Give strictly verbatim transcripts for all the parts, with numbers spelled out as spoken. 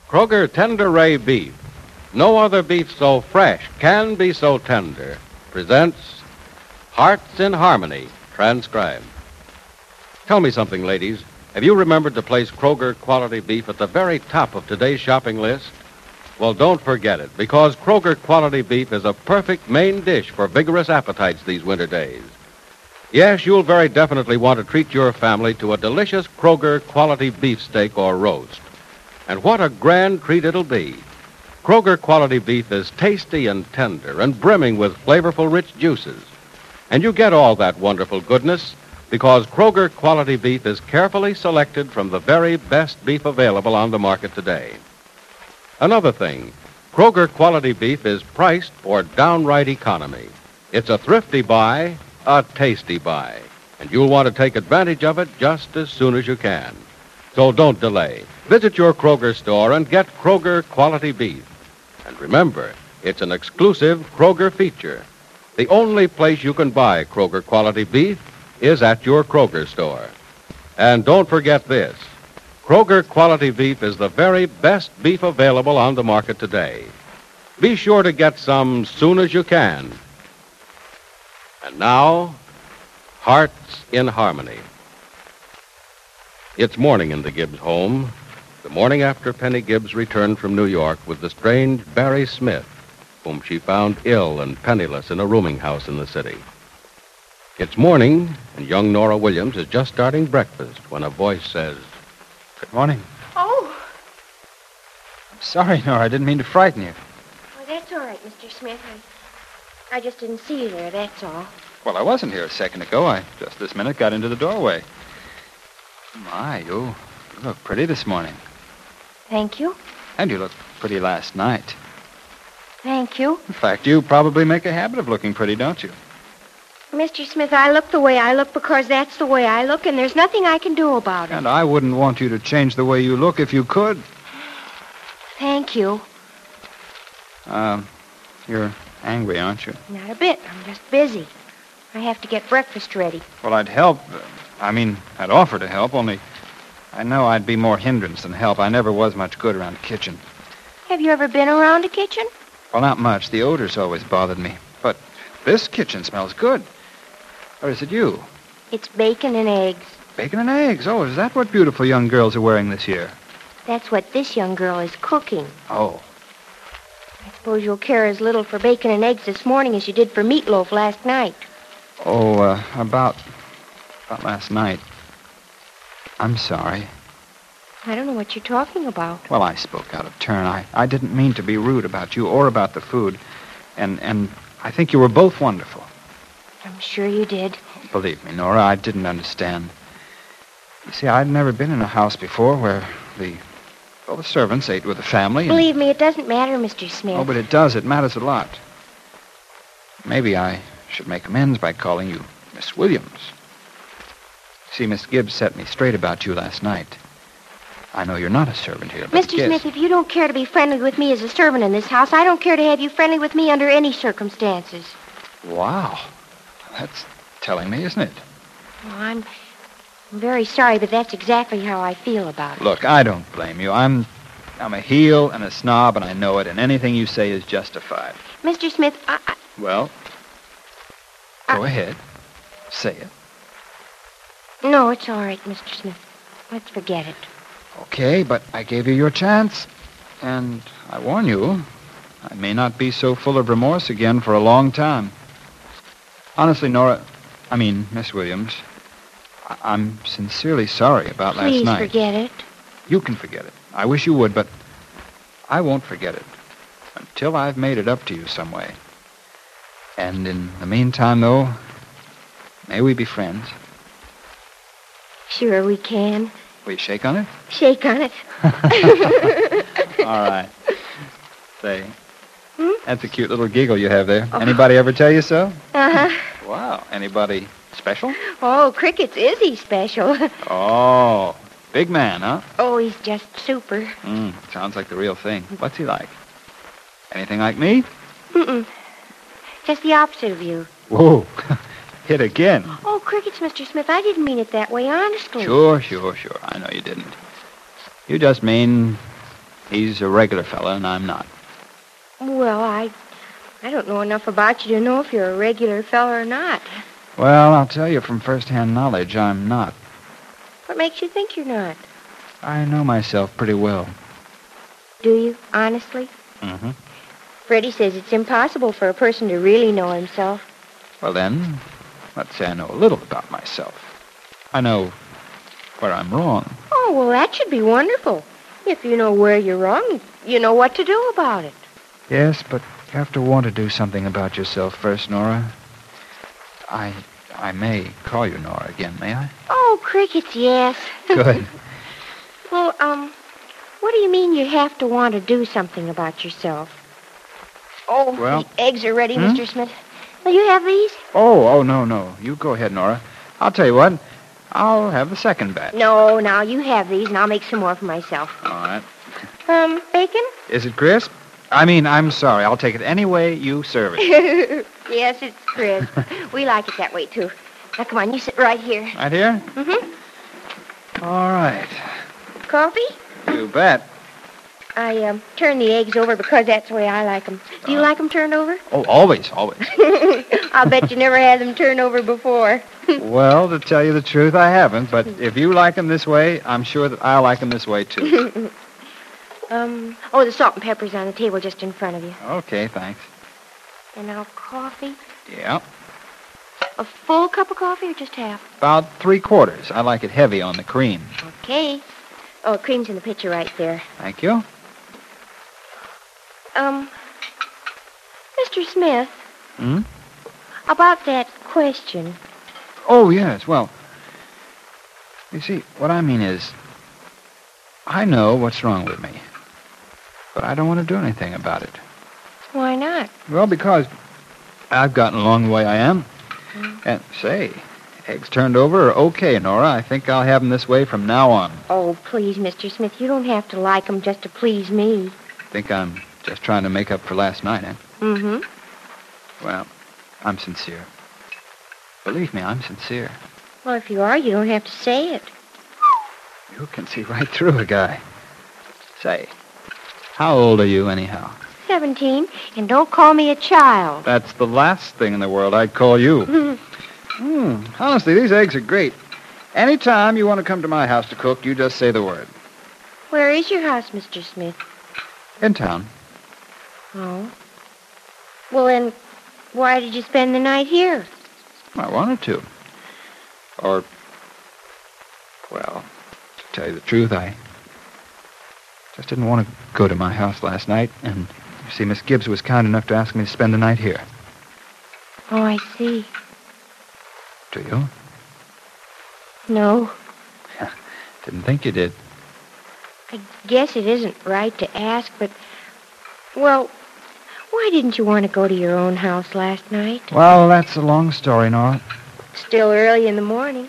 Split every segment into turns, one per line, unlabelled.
Kroger Tender Ray Beef. No other beef so fresh can be so tender. Presents Hearts in Harmony, transcribed. Tell me something, ladies. Have you remembered to place Kroger quality beef at the very top of today's shopping list? Well, don't forget it, because Kroger quality beef is a perfect main dish for vigorous appetites these winter days. Yes, you'll very definitely want to treat your family to a delicious Kroger quality beef steak or roast. And what a grand treat it'll be. Kroger quality beef is tasty and tender and brimming with flavorful, rich juices. And you get all that wonderful goodness because Kroger quality beef is carefully selected from the very best beef available on the market today. Another thing, Kroger quality beef is priced for downright economy. It's a thrifty buy, a tasty buy, and you'll want to take advantage of it just as soon as you can. So don't delay. Visit your Kroger store and get Kroger quality beef. And remember, it's an exclusive Kroger feature. The only place you can buy Kroger quality beef is at your Kroger store. And don't forget this. Kroger quality beef is the very best beef available on the market today. Be sure to get some soon as you can. And now, Hearts in Harmony. It's morning in the Gibbs home, the morning after Penny Gibbs returned from New York with the strange Barry Smith, whom she found ill and penniless in a rooming house in the city. It's morning, and young Nora Williams is just starting breakfast when a voice says,
Good morning.
Oh.
I'm sorry, Nora. I didn't mean to frighten you.
Oh, that's all right, Mister Smith. I, I just didn't see you there, that's all.
Well, I wasn't here a second ago. I just this minute got into the doorway. My, you, you look pretty this morning.
Thank you.
And you looked pretty last night.
Thank you.
In fact, you probably make a habit of looking pretty, don't you?
Mister Smith, I look the way I look because that's the way I look, and there's nothing I can do about it.
And I wouldn't want you to change the way you look if you could.
Thank you.
Um, you're angry, aren't you?
Not a bit. I'm just busy. I have to get breakfast ready.
Well, I'd help. I mean, I'd offer to help, only I know I'd be more hindrance than help. I never was much good around a kitchen.
Have you ever been around a kitchen?
Well, not much. The odors always bothered me. But this kitchen smells good. Or is it you?
It's bacon and eggs.
Bacon and eggs. Oh, is that what beautiful young girls are wearing this year?
That's what this young girl is cooking.
Oh.
I suppose you'll care as little for bacon and eggs this morning as you did for meatloaf last night.
Oh, uh, about... about last night. I'm sorry.
I don't know what you're talking about.
Well, I spoke out of turn. I, I didn't mean to be rude about you or about the food. And, and I think you were both wonderful.
I'm sure you did.
Believe me, Nora, I didn't understand. You see, I'd never been in a house before where the, well, the servants ate with the family. And...
Believe me, it doesn't matter, Mister Smith.
Oh, but it does. It matters a lot. Maybe I should make amends by calling you Miss Williams. See, Miss Gibbs set me straight about you last night. I know you're not a servant here, but
Mister
guess...
Smith, if you don't care to be friendly with me as a servant in this house, I don't care to have you friendly with me under any circumstances.
Wow. That's telling me, isn't it?
Well, I'm, I'm very sorry, but that's exactly how I feel about it.
Look, I don't blame you. I'm I'm a heel and a snob, and I know it, and anything you say is justified.
Mister Smith, I... I
well,
I,
go ahead. Say it.
No, it's all right, Mister Smith. Let's forget it.
Okay, but I gave you your chance. And I warn you, I may not be so full of remorse again for a long time. Honestly, Nora, I mean, Miss Williams, I- I'm sincerely sorry about
Please
last night.
Please forget it.
You can forget it. I wish you would, but I won't forget it until I've made it up to you some way. And in the meantime, though, may we be friends?
Sure we can.
Will you shake on it?
Shake on it.
All right. Say,
hmm?
That's a cute little giggle you have there. Oh. Anybody ever tell you so?
Uh-huh.
Wow. Anybody special?
Oh, Cricket's Izzy special.
Oh, big man, huh?
Oh, he's just super.
Mm, sounds like the real thing. What's he like? Anything like me?
Mm-mm. Just the opposite of you.
Whoa. Hit again.
Oh, Cricket's, Mister Smith. I didn't mean it that way, honestly.
Sure, sure, sure. I know you didn't. You just mean He's a regular fella, and I'm not.
Well, I I don't know enough about you to know if you're a regular fella or not.
Well, I'll tell you from first-hand knowledge, I'm not.
What makes you think you're not?
I know myself pretty well.
Do you, honestly?
Mm-hmm.
Freddie says it's impossible for a person to really know himself.
Well, then, let's say I know a little about myself. I know where I'm wrong.
Oh, well, that should be wonderful. If you know where you're wrong, you know what to do about it.
Yes, but you have to want to do something about yourself first, Nora. I I may call you Nora again, may I?
Oh, crickets, yes.
Good.
Well, um, what do you mean you have to want to do something about yourself? Oh,
Well-
the eggs are ready,
Hmm?
Mister Smith. Will you have these?
Oh, oh, no, no. You go ahead, Nora. I'll tell you what. I'll have the second batch.
No, now you have these, and I'll make some more for myself.
All right.
Um, bacon?
Is it crisp? I mean, I'm sorry. I'll take it any way you serve it.
Yes, it's crisp. We like it that way, too. Now, come on, you sit right here.
Right here?
Mm-hmm.
All right.
Coffee?
You bet.
I, um, turn the eggs over because that's the way I like them. Do you like them turned over?
Oh, always, always.
I'll bet you never had them turned over before.
Well, to tell you the truth, I haven't. But if you like them this way, I'm sure that I'll like them this way, too.
um, oh, the salt and pepper's on the table just in front of you.
Okay, thanks.
And now coffee?
Yeah.
A full cup of coffee or just half?
About three quarters. I like it heavy on the cream.
Okay. Oh, cream's in the pitcher right there.
Thank you.
Um, Mister Smith,
Hmm?
about that question.
Oh, yes. Well, you see, what I mean is, I know what's wrong with me, but I don't want to do anything about it.
Why not?
Well, because I've gotten along the way I am. And, say, eggs turned over are okay, Nora. I think I'll have them this way from now on.
Oh, please, Mister Smith, you don't have to like 'em just to please me.
Think I'm just trying to make up for last night, eh?
Mm-hmm.
Well, I'm sincere. Believe me, I'm sincere.
Well, if you are, you don't have to say it.
You can see right through a guy. Say, how old are you, anyhow?
Seventeen, and don't call me a child.
That's the last thing in the world I'd call you. Hmm. Honestly, these eggs are great. Anytime you want to come to my house to cook, you just say the word.
Where is your house, Mister Smith?
In town.
Oh. Well, then, why did you spend the night here?
I wanted to. Or, well, to tell you the truth, I just didn't want to go to my house last night, and you see, Miss Gibbs was kind enough to ask me to spend the night here.
Oh, I see.
Do you?
No,
Didn't think you did.
I guess it isn't right to ask, but, well, why didn't you want to go to your own house last night?
Well, that's a long story, Nora.
Still early in the morning.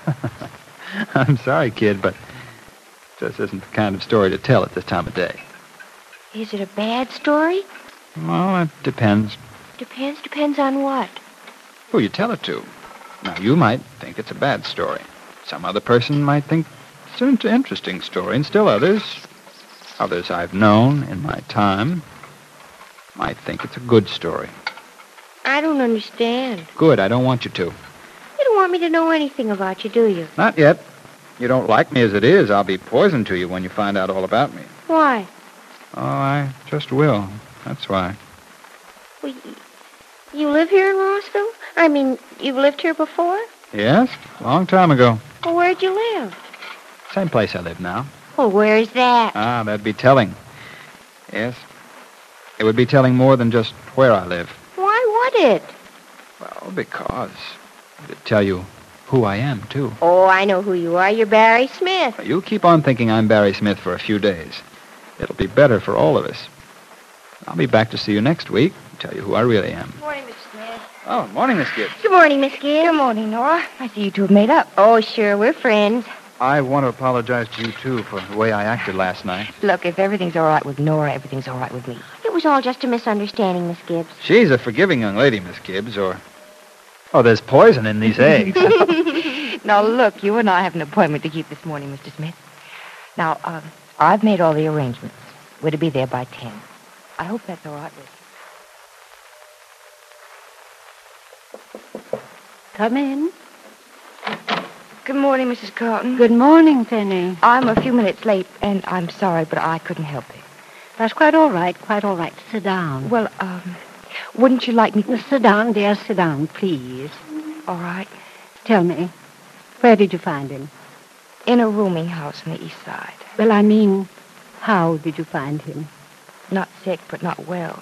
I'm sorry, kid, but this isn't the kind of story to tell at this time of day.
Is it a bad story?
Well, it depends
Depends, depends on what.
who you tell it to. Now, you might think it's a bad story. Some other person might think it's an interesting story, and still others, others I've known in my time, might think it's a good story.
I don't understand.
Good, I don't want you to.
You don't want me to know anything about you, do you?
Not yet. You don't like me as it is. I'll be poison to you when you find out all about me.
Why?
Oh, I just will. That's why.
Well, y- you live here in Rossville? I mean, you've lived here before?
Yes, a long time ago.
Well, where'd you live?
Same place I live now.
Well, where's that?
Ah, that'd be telling. Yes. It would be telling more than just where I live.
Why would it?
Well, because it'd tell you who I am, too.
Oh, I know who you are. You're Barry Smith.
You keep on thinking I'm Barry Smith for a few days. It'll be better for all of us. I'll be back to see you next week and tell you who I really am.
Morning, Miss Smith.
Oh, morning, Miss Gibbs.
Good morning, Miss Gibbs.
Good morning, Nora. I see you two have made up.
Oh, sure, we're friends.
I want to apologize to you, too, for the way I acted last night.
Look, if everything's all right with Nora, everything's all right with me.
It was all just a misunderstanding, Miss Gibbs.
She's a forgiving young lady, Miss Gibbs, or... Oh, there's poison in these eggs.
Now, look, you and I have an appointment to keep this morning, Mister Smith. Now, um, I've made all the arrangements. We're to be there by ten. I hope that's all right with you.
Come in.
Good morning, Missus Carlton.
Good morning, Penny.
I'm a few minutes late, and I'm sorry, but I couldn't help it.
That's quite all right, quite all right. Sit down.
Well, um, wouldn't you like me to...
Sit down, dear, sit down, please.
All right.
Tell me, where did you find him?
In a rooming house on the east side.
Well, I mean, how did you find him?
Not sick, but not well.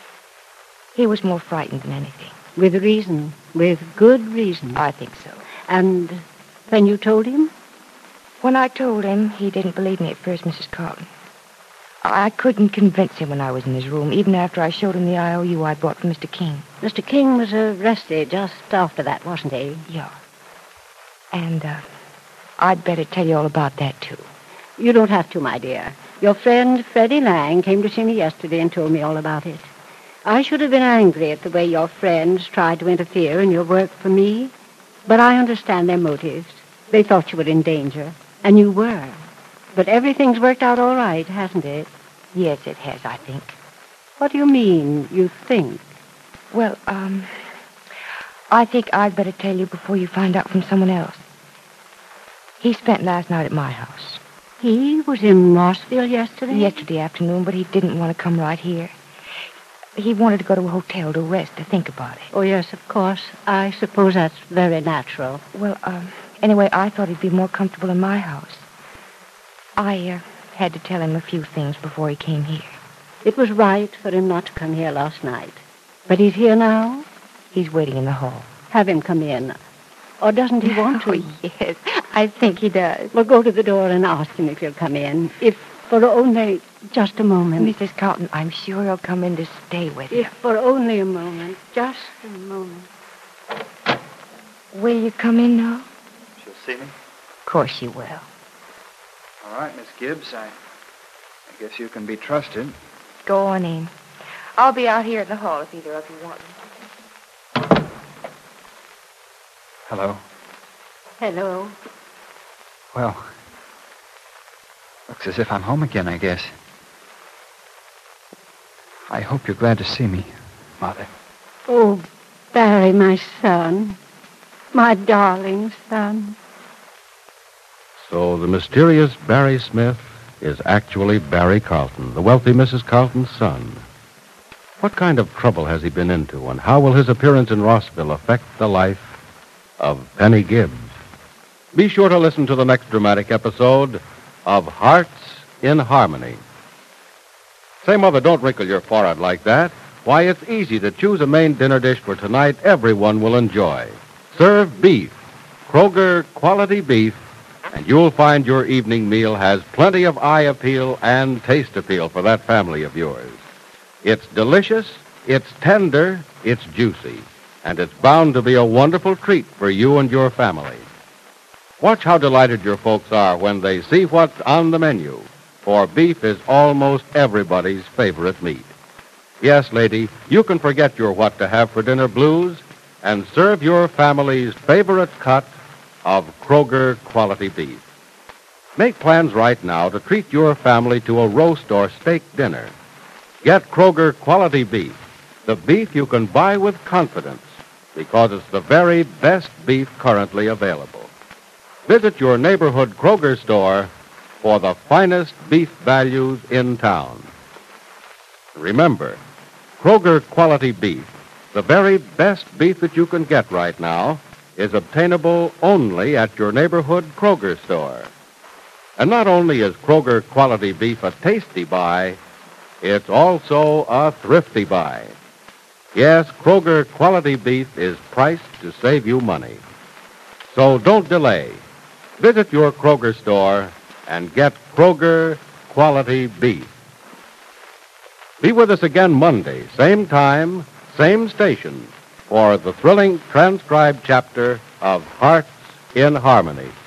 He was more frightened than anything.
With reason, with good reason.
I think so.
And when you told him?
When I told him, he didn't believe me at first, Missus Carlton. I couldn't convince him when I was in his room, even after I showed him the I O U I bought from Mister King.
Mister King was arrested just after that, wasn't he?
Yeah. And, uh, I'd better tell you all about that, too.
You don't have to, my dear. Your friend Freddie Lang came to see me yesterday and told me all about it. I should have been angry at the way your friends tried to interfere in your work for me, but I understand their motives. They thought you were in danger, and you were. But everything's worked out all right, hasn't it?
Yes, it has, I think.
What do you mean, you think?
Well, um, I think I'd better tell you before you find out from someone else. He spent last night at my house.
He was in Mossville yesterday?
Yesterday afternoon, but he didn't want to come right here. He wanted to go to a hotel to rest, to think about it.
Oh, yes, of course. I suppose that's very natural.
Well, um, anyway, I thought he'd be more comfortable in my house. I, uh, had to tell him a few things before he came here.
It was right for him not to come here last night. But he's here now?
He's waiting in the hall.
Have him come in. Or doesn't he want to?
Oh, yes, I think he does.
Well, go to the door and ask him if he'll come in. If for only just a moment.
Missus Carlton, I'm sure he'll come in to stay with you.
If for only a moment. Just a moment.
Will you come in now?
She'll see me?
Of course she will.
All right, Miss Gibbs. I, I guess you can be trusted.
Go on in. I'll be out here in the hall if either of you want me.
Hello.
Hello.
Well, looks as if I'm home again, I guess. I hope you're glad to see me, Mother.
Oh, Barry, my son. My darling son.
So the mysterious Barry Smith is actually Barry Carlton, the wealthy Missus Carlton's son. What kind of trouble has he been into, and how will his appearance in Rossville affect the life of Penny Gibbs? Be sure to listen to the next dramatic episode of Hearts in Harmony. Say, Mother, don't wrinkle your forehead like that. Why, it's easy to choose a main dinner dish for tonight everyone will enjoy. Serve beef, Kroger quality beef, and you'll find your evening meal has plenty of eye appeal and taste appeal for that family of yours. It's delicious, it's tender, it's juicy, and it's bound to be a wonderful treat for you and your family. Watch how delighted your folks are when they see what's on the menu, for beef is almost everybody's favorite meat. Yes, lady, you can forget your what to have for dinner blues and serve your family's favorite cut of Kroger quality beef. Make plans right now to treat your family to a roast or steak dinner. Get Kroger quality beef, the beef you can buy with confidence because it's the very best beef currently available. Visit your neighborhood Kroger store for the finest beef values in town. Remember, Kroger quality beef, the very best beef that you can get right now, is obtainable only at your neighborhood Kroger store. And not only is Kroger quality beef a tasty buy, it's also a thrifty buy. Yes, Kroger quality beef is priced to save you money. So don't delay. Visit your Kroger store and get Kroger quality beef. Be with us again Monday, same time, same station, for the thrilling transcribed chapter of Hearts in Harmony.